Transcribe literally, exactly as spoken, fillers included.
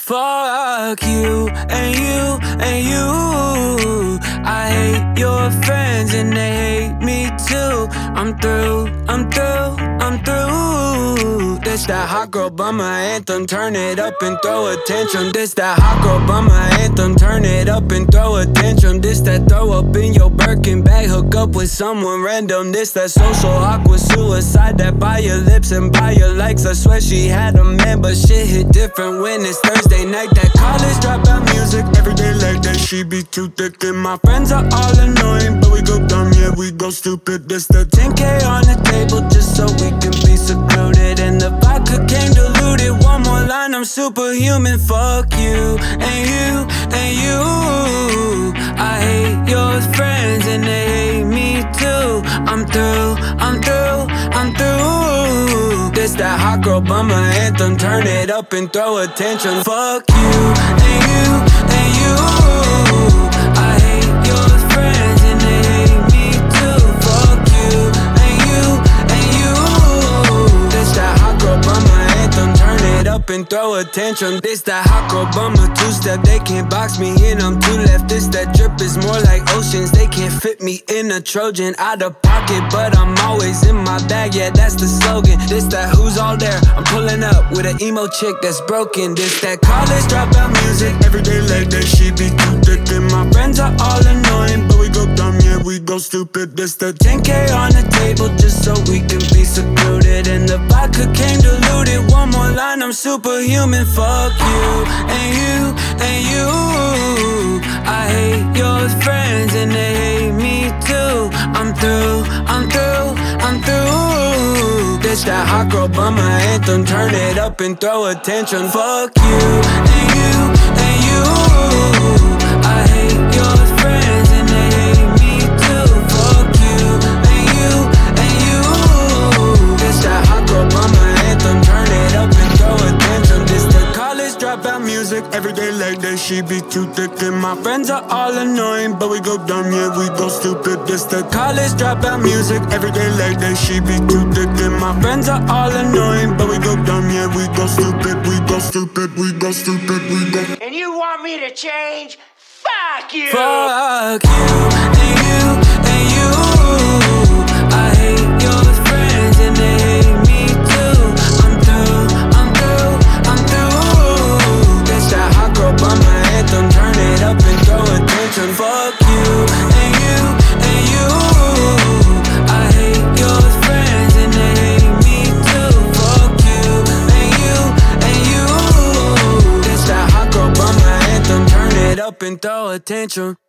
Fuck you and you and you. I hate your friends and they hate me too. I'm through, I'm through, I'm through. This that hot girl bummer anthem, turn it up and throw a tantrum. This that hot girl bummer anthem, turn it up and throw a tantrum. This that throw up in your Birkin bag, hook up with someone random. This that social awkward suicide that buy your lips and buy your likes. I swear she had a man, but shit hit different when it's Thursday night. That college dropout music, every day like that. She be too thick and my friends are all annoying, but we go dumb, yeah, we go stupid. This the ten K on the table just so we can be secluded, and the vodka came diluted. One more line, I'm superhuman. Fuck you and you and you. I hate your friends and they hate me too. I'm through, I'm through, I'm through. This that hot girl bummer anthem, turn it up and throw a tantrum. Fuck you and you and you. I hate your friends and they hate me too. Fuck you and you and you. This that hot girl bummer anthem, turn it up and throw a tantrum. This that hot girl bummer two-step, they can't box me in, I'm too left. This that drip is more like oceans, they can't fit me in a Trojan. Out of pocket, but I'm always in my bag, yeah, that's the slogan. This that who's all there, I'm pulling up with an emo chick that's broken. This that college dropout music, every day like that. She be too thick and my friends are all annoying, but we go dumb, yeah, we go stupid. This the ten K on the table just so we can be secluded, and the vodka came diluted. One more line, I'm superhuman. Fuck you and you and you. I hate your friends and they hate me too. I'm through, I'm through, I'm through. This that hot girl bummer anthem, turn it up and throw a tantrum. Fuck you and you and you. I hate your friends and they hate me too. Fuck you and you and you. This that hot girl bummer anthem, turn it up and throw a tantrum. This the college dropout music, every day like that. She be too thick and my friends are all annoying, but we go dumb, yeah, we go stupid. This the college dropout music, every day like that. She be too thick and my friends are all annoying, but we go dumb, yeah, we go stupid. We go stupid, we go stupid, we go. And you want me to change? Fuck you! Fuck you and you and you. I hate your friends and they hate me too. I'm through, I'm through, I'm through. This that hot girl bummer anthem, turn it up and throw a tantrum. Fuck you and you and you. I hate your friends and they hate me too. Fuck you and you and you. This that hot girl bummer anthem, turn it up and throw a tantrum.